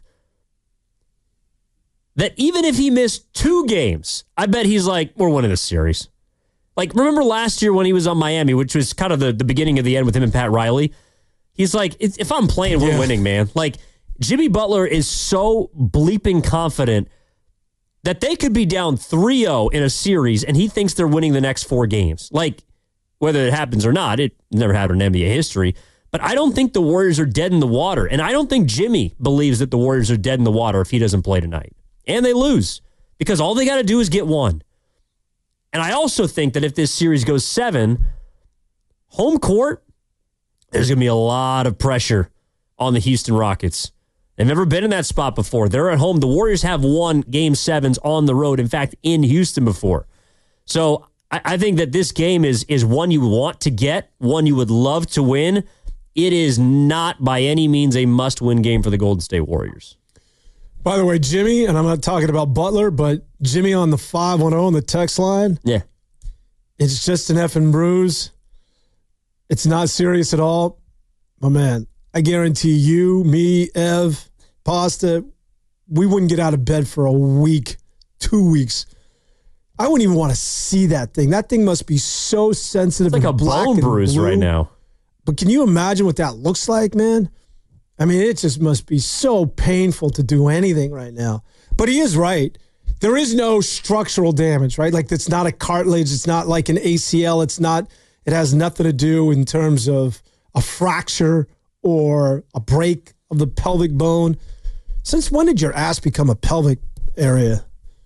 that even if he missed 2 games, I bet he's like, we're winning this series. Like, remember last year when he was on Miami, which was kind of the beginning of the end with him and Pat Riley? He's like, if I'm playing, we're winning, man. Like, Jimmy Butler is so bleeping confident that they could be down 3-0 in a series, and he thinks they're winning the next 4 games. Like, whether it happens or not, it never happened in NBA history. But I don't think the Warriors are dead in the water, and I don't think Jimmy believes that the Warriors are dead in the water if he doesn't play tonight. And they lose, because all they got to do is get 1. And I also think that if this series goes 7, home court, there's going to be a lot of pressure on the Houston Rockets. They've never been in that spot before. They're at home. The Warriors have won Game 7s on the road, in fact, in Houston before. So I think that this game is one you want to get, one you would love to win. It is not by any means a must-win game for the Golden State Warriors. By the way, Jimmy, and I'm not talking about Butler, but Jimmy on the 510 on the text line. Yeah. It's just an effing bruise. It's not serious at all. My man, I guarantee you, me, Ev, Pasta, we wouldn't get out of bed for a week, 2 weeks. I wouldn't even want to see that thing. That thing must be so sensitive. It's like a bone bruise right now. But can you imagine what that looks like, man? I mean, it just must be so painful to do anything right now. But he is right. There is no structural damage, right? Like, it's not a cartilage. It's not like an ACL. It has nothing to do in terms of a fracture or a break of the pelvic bone. Since when did your ass become a pelvic area?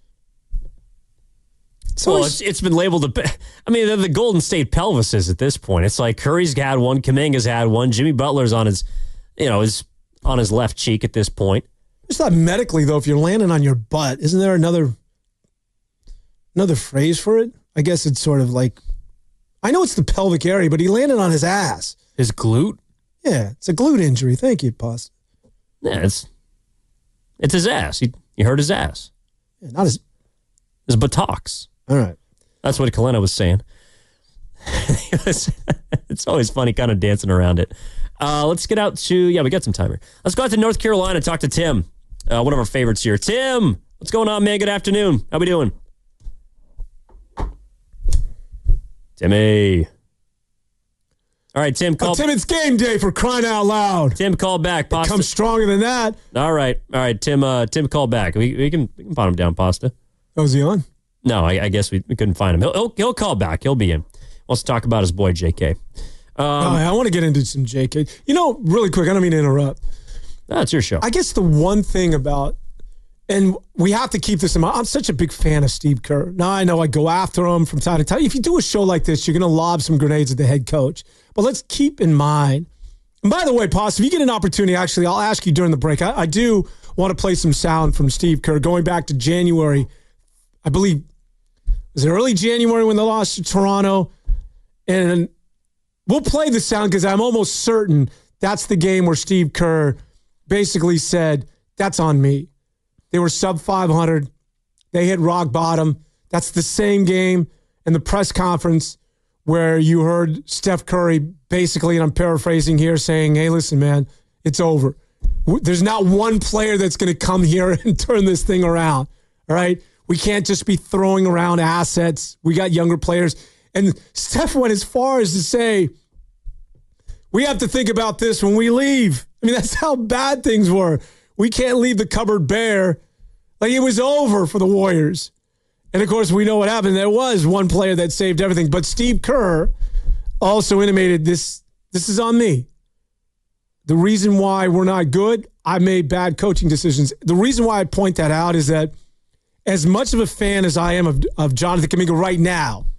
It's been labeled they're the Golden State pelvises at this point. It's like Curry's had one, Kuminga's had one, Jimmy Butler's on his on his left cheek at this point. It's not medically, though, if you're landing on your butt. Isn't there another phrase for it? I guess it's sort of like, I know it's the pelvic area, but he landed on his ass. His glute? Yeah, it's a glute injury. Thank you, Pasta. Yeah, it's his ass. He hurt his ass. Yeah, not his buttocks. All right. That's what Kalena was saying. It's always funny kind of dancing around it. Let's get out to, we got some time here. Let's go out to North Carolina and talk to Tim, one of our favorites here. Tim, what's going on, man? Good afternoon. How we doing? Timmy. All right, Tim, call. Tim, it's game day, for crying out loud. Tim, call back. Pasta. Come stronger than that. All right, Tim, call back. We can pot him down, Pasta. Oh, is he on? No, I guess we couldn't find him. He'll call back. He'll be in. Wants to talk about his boy, JK. I want to get into some JK. Really quick, I don't mean to interrupt. No, it's your show. I guess the one thing about, and we have to keep this in mind, I'm such a big fan of Steve Kerr. Now, I know I go after him from time to time. If you do a show like this, you're going to lob some grenades at the head coach. But let's keep in mind, and by the way, Pasta, if you get an opportunity, actually, I'll ask you during the break. I do want to play some sound from Steve Kerr going back to January. I believe, was it early January when they lost to Toronto? And we'll play the sound because I'm almost certain that's the game where Steve Kerr basically said, that's on me. They were sub 500. They hit rock bottom. That's the same game in the press conference where you heard Steph Curry basically, and I'm paraphrasing here, saying, hey, listen, man, it's over. There's not one player that's going to come here and turn this thing around, all right? We can't just be throwing around assets. We got younger players. And Steph went as far as to say, we have to think about this when we leave. I mean, that's how bad things were. We can't leave the cupboard bare. Like, it was over for the Warriors. And, of course, we know what happened. There was one player that saved everything. But Steve Kerr also intimated this is on me. The reason why we're not good, I made bad coaching decisions. The reason why I point that out is that as much of a fan as I am of Jonathan Kuminga right now,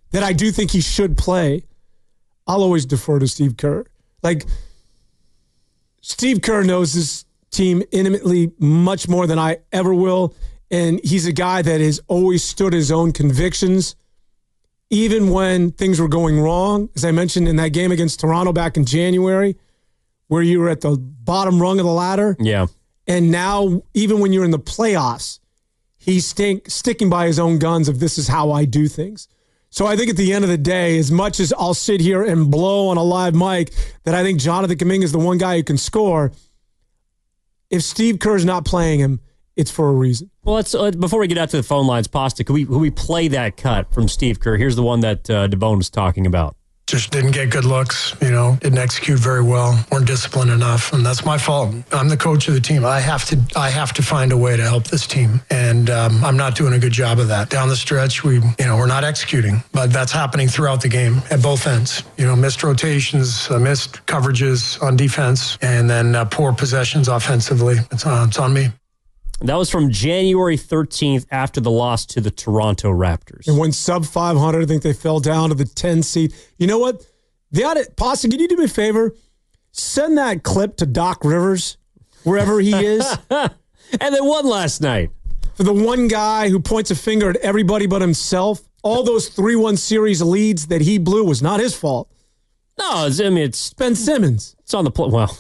that I do think he should play, I'll always defer to Steve Kerr. Like, Steve Kerr knows this team intimately much more than I ever will, and he's a guy that has always stood his own convictions, even when things were going wrong. As I mentioned in that game against Toronto back in January, where you were at the bottom rung of the ladder. Yeah. And now, even when you're in the playoffs, he's sticking by his own guns of this is how I do things. So I think at the end of the day, as much as I'll sit here and blow on a live mic that I think Jonathan Kuminga is the one guy who can score, if Steve Kerr's not playing him, it's for a reason. Well, let's before we get out to the phone lines, Pasta, could we play that cut from Steve Kerr? Here's the one that DeBone was talking about. Just didn't get good looks, didn't execute very well, weren't disciplined enough, and that's my fault. I'm the coach of the team. I have to find a way to help this team, and I'm not doing a good job of that. Down the stretch, we're not executing, but that's happening throughout the game at both ends. Missed rotations, missed coverages on defense, and then poor possessions offensively. It's on me. That was from January 13th after the loss to the Toronto Raptors. And when sub 500, I think they fell down to the 10 seed. You know what? Pasta, can you do me a favor? Send that clip to Doc Rivers, wherever he is. And they won last night. For the one guy who points a finger at everybody but himself, all those 3-1 series leads that he blew was not his fault. No, it's Ben Simmons. It's on the well.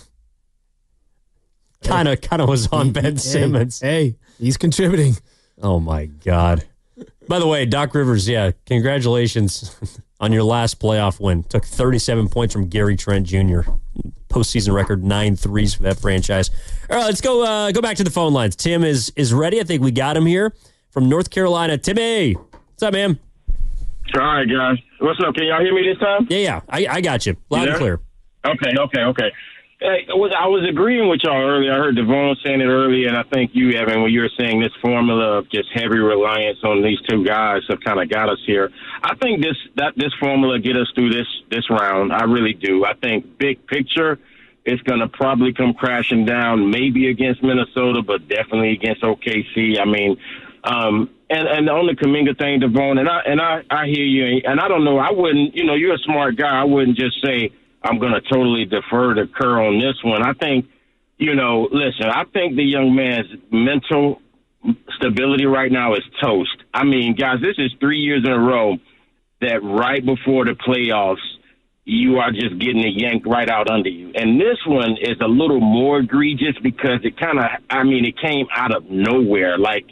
Kind of was on Ben Simmons. Hey, he's contributing. Oh, my God. By the way, Doc Rivers, congratulations on your last playoff win. Took 37 points from Gary Trent Jr. Postseason record, 9 threes for that franchise. All right, let's go back to the phone lines. Tim is ready. I think we got him here from North Carolina. Timmy, what's up, man? All right, guys. What's up? Can y'all hear me this time? Yeah. I got you. Loud and clear. Okay. Hey, I was agreeing with y'all earlier. I heard Devon saying it earlier, and I think you, Evan, when you were saying this formula of just heavy reliance on these two guys have kind of got us here. I think this formula get us through this round. I really do. I think big picture, it's going to probably come crashing down, maybe against Minnesota, but definitely against OKC. I mean, and on the Kuminga thing, Devon, and I hear you, and I don't know. I wouldn't, you're a smart guy. I wouldn't just say, I'm going to totally defer to Kerr on this one. I think, listen, I think the young man's mental stability right now is toast. I mean, guys, this is 3 years in a row that right before the playoffs, you are just getting it yanked right out under you. And this one is a little more egregious because it came out of nowhere. I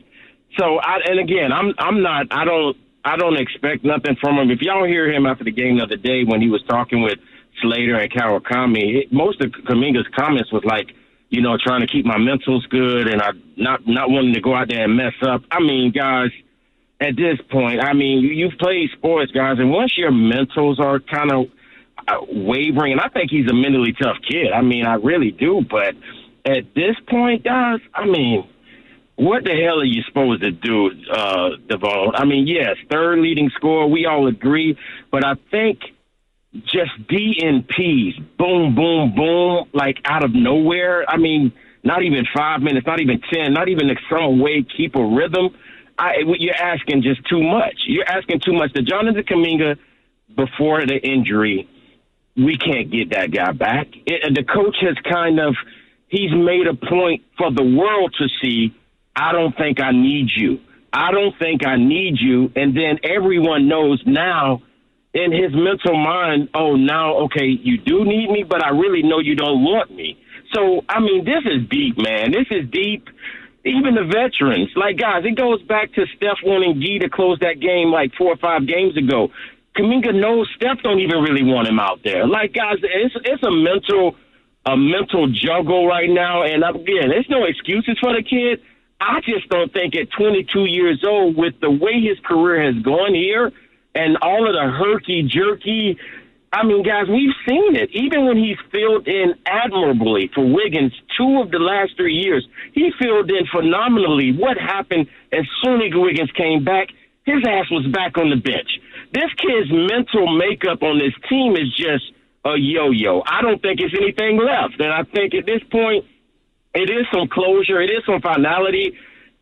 don't expect nothing from him. If y'all hear him after the game the other day when he was talking with Slater and Kawakami, most of Kuminga's comments was like, trying to keep my mentals good and not wanting to go out there and mess up. I mean, guys, at this point, you've played sports, guys, and once your mentals are kind of wavering, and I think he's a mentally tough kid. I really do. But at this point, guys, what the hell are you supposed to do, Devon? Yes, third leading scorer, we all agree, but I think just DNPs, boom, boom, boom, out of nowhere. Not even 5 minutes, not even 10, not even some way keep a rhythm. You're asking just too much. You're asking too much. The Jonathan Kuminga, before the injury, we can't get that guy back. The coach has he's made a point for the world to see, I don't think I need you. I don't think I need you. And then everyone knows now, in his mental mind, okay, you do need me, but I really know you don't want me. So, this is deep, man. This is deep. Even the veterans, guys, it goes back to Steph wanting G to close that game 4 or 5 games ago. Kuminga knows Steph don't even really want him out there. Guys, it's a mental juggle right now. And again, there's no excuses for the kid. I just don't think at 22 years old, with the way his career has gone here, and all of the herky-jerky, guys, we've seen it. Even when he's filled in admirably for Wiggins 2 of the last 3 years, he filled in phenomenally. What happened as soon as Wiggins came back? His ass was back on the bench. This kid's mental makeup on this team is just a yo-yo. I don't think it's anything left. And I think at this point, it is some closure. It is some finality.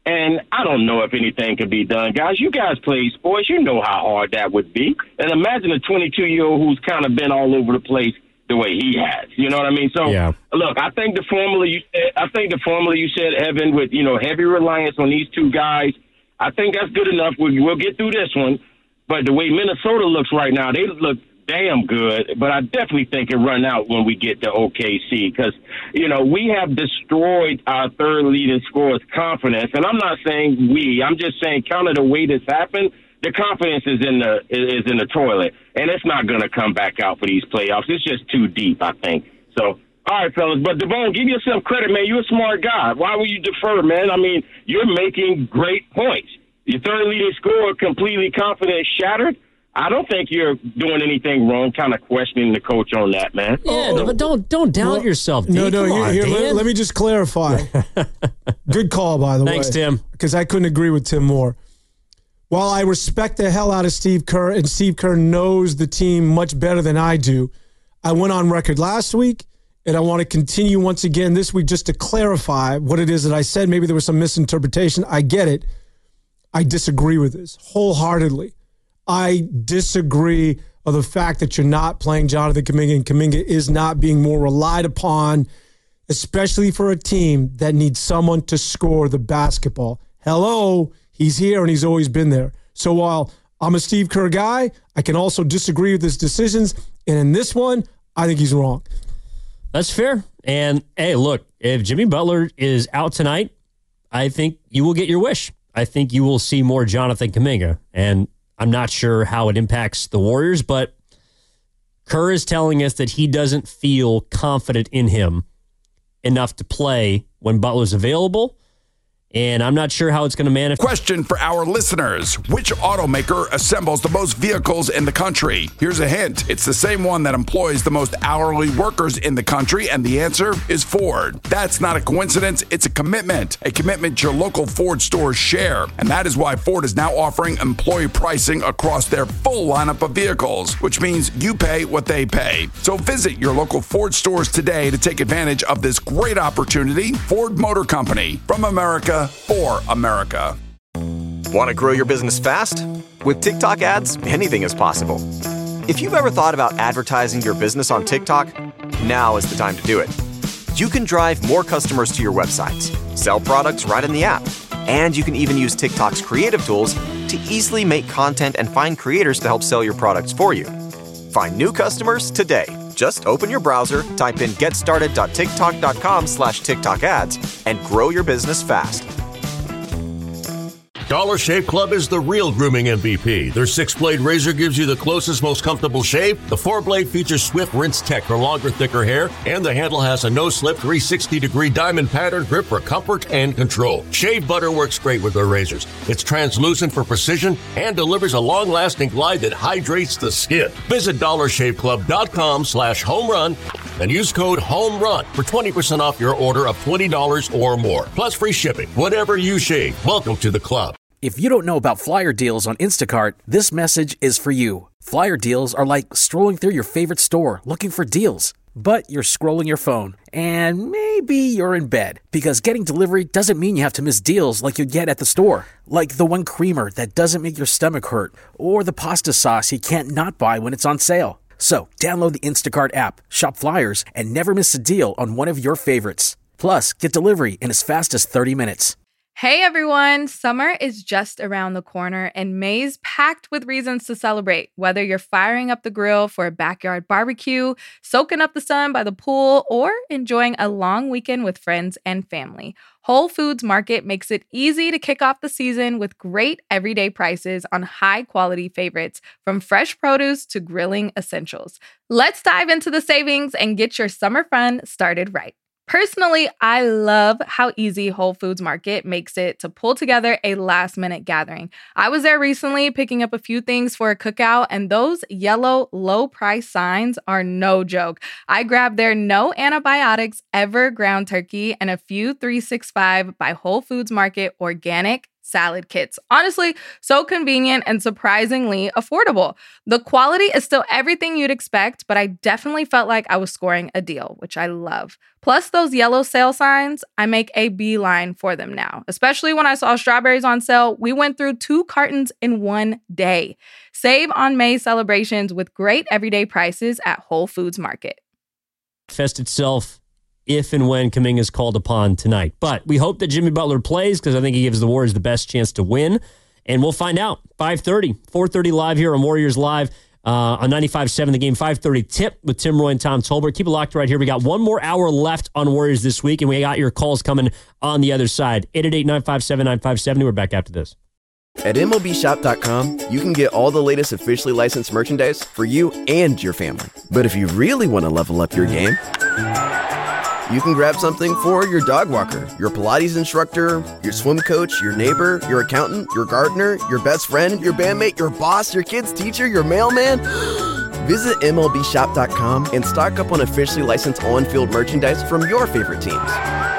And I don't know if anything could be done. Guys, you guys play sports. You know how hard that would be. And imagine a 22-year-old who's kind of been all over the place the way he has. You know what I mean? So, Look, I think the formula you said, Evan, with, heavy reliance on these two guys, I think that's good enough. We'll get through this one. But the way Minnesota looks right now, they look damn good, but I definitely think it run out when we get to OKC because, we have destroyed our third leading scorer's confidence. And I'm not saying we. I'm just saying kind of the way this happened, the confidence is in the toilet, and it's not going to come back out for these playoffs. It's just too deep, I think. So, all right, fellas. But, Devon, give yourself credit, man. You're a smart guy. Why would you defer, man? I mean, you're making great points. Your third leading scorer, completely confident, shattered. I don't think you're doing anything wrong, kind of questioning the coach on that, man. Yeah, but don't doubt yourself, D. Let me just clarify. Good call, by the way. Thanks, Tim. Because I couldn't agree with Tim more. While I respect the hell out of Steve Kerr, and Steve Kerr knows the team much better than I do, I went on record last week, and I want to continue once again this week just to clarify what it is that I said. Maybe there was some misinterpretation. I get it. I disagree with this wholeheartedly. I disagree of the fact that you're not playing Jonathan Kuminga, and Kuminga is not being more relied upon, especially for a team that needs someone to score the basketball. Hello, he's here and he's always been there. So while I'm a Steve Kerr guy, I can also disagree with his decisions. And in this one, I think he's wrong. That's fair. And, hey, look, if Jimmy Butler is out tonight, I think you will get your wish. I think you will see more Jonathan Kuminga. And I'm not sure how it impacts the Warriors, but Kerr is telling us that he doesn't feel confident in him enough to play when Butler's available. And I'm not sure how it's going to manifest. Question for our listeners. Which automaker assembles the most vehicles in the country? Here's a hint. It's the same one that employs the most hourly workers in the country, and the answer is Ford. That's not a coincidence. It's a commitment your local Ford stores share. And that is why Ford is now offering employee pricing across their full lineup of vehicles, which means you pay what they pay. So visit your local Ford stores today to take advantage of this great opportunity. Ford Motor Company, from America for America. Want to grow your business fast? With TikTok ads, anything is possible. If you've ever thought about advertising your business on TikTok, now is the time to do it. You can drive more customers to your websites, sell products right in the app, and you can even use TikTok's creative tools to easily make content and find creators to help sell your products for you. Find new customers today. Just open your browser, type in getstarted.tiktok.com/TikTok ads, and grow your business fast. Dollar Shave Club is the real grooming MVP. Their 6-blade razor gives you the closest, most comfortable shave. The 4-blade features Swift Rinse Tech for longer, thicker hair, and the handle has a no-slip 360-degree diamond pattern grip for comfort and control. Shave butter works great with their razors. It's translucent for precision and delivers a long-lasting glide that hydrates the skin. Visit dollarshaveclub.com/homerun and use code HOMERUN for 20% off your order of $20 or more, plus free shipping. Whatever you shave, welcome to the club. If you don't know about flyer deals on Instacart, this message is for you. Flyer deals are like strolling through your favorite store looking for deals. But you're scrolling your phone, and maybe you're in bed, because getting delivery doesn't mean you have to miss deals like you'd get at the store. Like the one creamer that doesn't make your stomach hurt, or the pasta sauce you can't not buy when it's on sale. So download the Instacart app, shop flyers, and never miss a deal on one of your favorites. Plus, get delivery in as fast as 30 minutes. Hey everyone, summer is just around the corner and May's packed with reasons to celebrate. Whether you're firing up the grill for a backyard barbecue, soaking up the sun by the pool, or enjoying a long weekend with friends and family, Whole Foods Market makes it easy to kick off the season with great everyday prices on high-quality favorites, from fresh produce to grilling essentials. Let's dive into the savings and get your summer fun started right. Personally, I love how easy Whole Foods Market makes it to pull together a last-minute gathering. I was there recently picking up a few things for a cookout, and those yellow low-price signs are no joke. I grabbed their no antibiotics ever ground turkey and a few 365 by Whole Foods Market organic salad kits. Honestly, so convenient and surprisingly affordable. The quality is still everything you'd expect, but I definitely felt like I was scoring a deal, which I love. Plus those yellow sale signs, I make a beeline for them now. Especially when I saw strawberries on sale, we went through 2 cartons in one day. Save on May celebrations with great everyday prices at Whole Foods Market. Manifest itself if and when Kuminga is called upon tonight. But we hope that Jimmy Butler plays because I think he gives the Warriors the best chance to win. And we'll find out. 5:30, 4:30 live here on Warriors Live on 95.7 The Game. 5:30 tip with Tim Roy and Tom Tolbert. Keep it locked right here. We got one more hour left on Warriors this week, and we got your calls coming on the other side. 888-957-9570. We're back after this. At MLBshop.com, you can get all the latest officially licensed merchandise for you and your family. But if you really want to level up your game, you can grab something for your dog walker, your Pilates instructor, your swim coach, your neighbor, your accountant, your gardener, your best friend, your bandmate, your boss, your kid's teacher, your mailman. Visit MLBshop.com and stock up on officially licensed on-field merchandise from your favorite teams.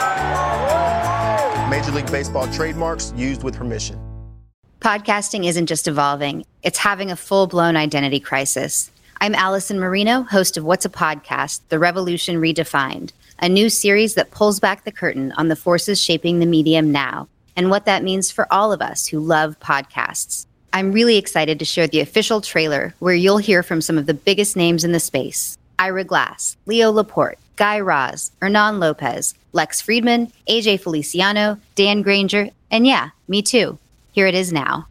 Major League Baseball trademarks used with permission. Podcasting isn't just evolving, it's having a full-blown identity crisis. I'm Allison Marino, host of What's a Podcast? The Revolution Redefined, a new series that pulls back the curtain on the forces shaping the medium now and what that means for all of us who love podcasts. I'm really excited to share the official trailer where you'll hear from some of the biggest names in the space. Ira Glass, Leo Laporte, Guy Raz, Hernan Lopez, Lex Friedman, AJ Feliciano, Dan Granger, and yeah, me too. Here it is now.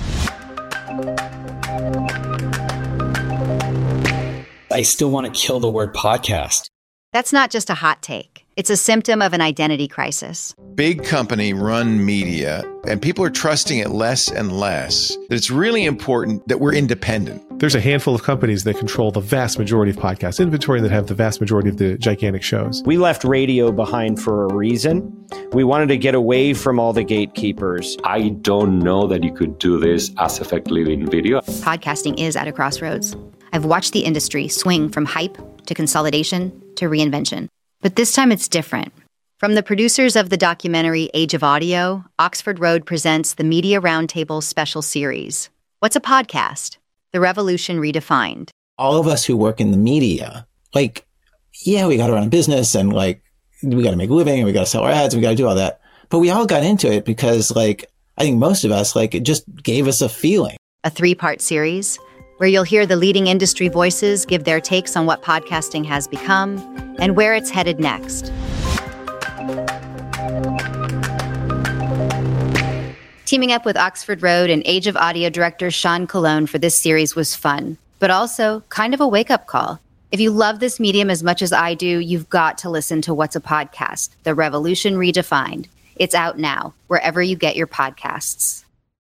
I still want to kill the word podcast. That's not just a hot take. It's a symptom of an identity crisis. Big company run media, and people are trusting it less and less. That it's really important that we're independent. There's a handful of companies that control the vast majority of podcast inventory that have the vast majority of the gigantic shows. We left radio behind for a reason. We wanted to get away from all the gatekeepers. I don't know that you could do this as effectively in video. Podcasting is at a crossroads. I've watched the industry swing from hype to consolidation to reinvention. But this time it's different. From the producers of the documentary Age of Audio, Oxford Road presents the Media Roundtable special series. What's a podcast? The Revolution Redefined. All of us who work in the media, we got to run a business and we got to make a living and we got to sell our ads and we got to do all that. But we all got into it because I think most of us, it just gave us a feeling. A 3-part series where you'll hear the leading industry voices give their takes on what podcasting has become and where it's headed next. Teaming up with Oxford Road and Age of Audio director Sean Colon for this series was fun, but also kind of a wake-up call. If you love this medium as much as I do, you've got to listen to What's a Podcast? The Revolution Redefined. It's out now, wherever you get your podcasts.